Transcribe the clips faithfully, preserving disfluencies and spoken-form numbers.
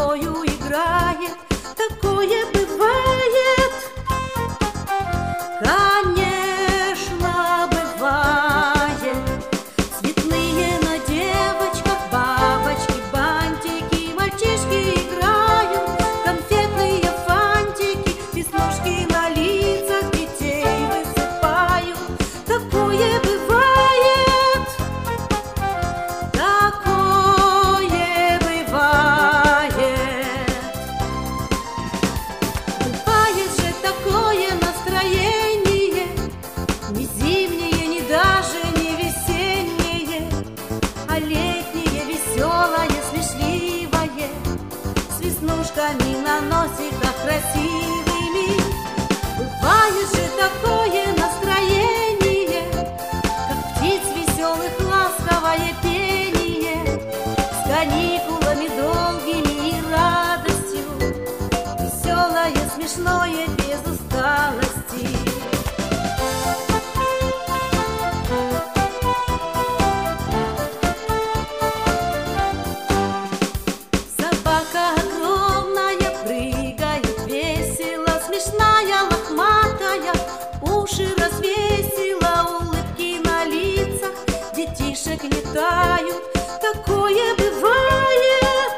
весною играет, такое бывает. Конечно, бывает. Цветные на девочках бабочки, бантики, мальчишки играют, конфетные фантики, веснушки на лицах детей высыпают. Такое бывает, такое бывает. Бывает же такое настроение, ни зимнее, ни даже не весеннее, а летнее, веселое, смешливое, с веснушками на носиках красивыми. Бывает же такое настроение, как птиц веселых ласковое пение, с каникулами долгими и радостью, веселое, смешное, без усталости. Собака огромная прыгает весело, смешная, лохматая, уши развесила, улыбки на лицах детишек не тают. Такое бывает,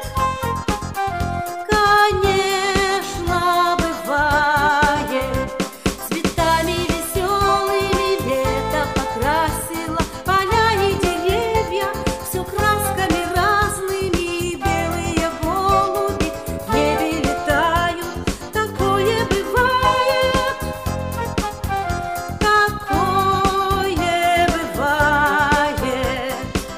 конечно, бывает. Цветами веселыми лето покрасило поля и деревья, все красками разными, белые голуби в небе летают. Такое бывает, такое бывает.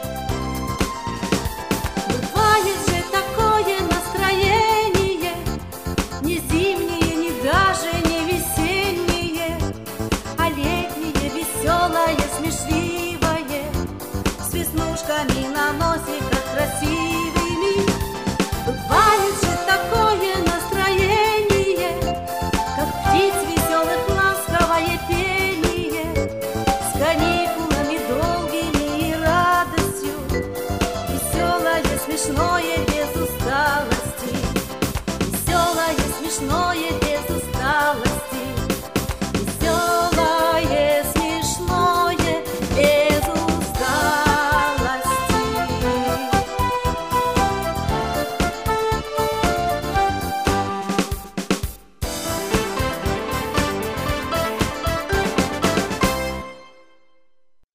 Бывает же такое настроение, ни зимнее, ни даже не весеннее, а летнее, веселое, смешливое, с веснушками на носиках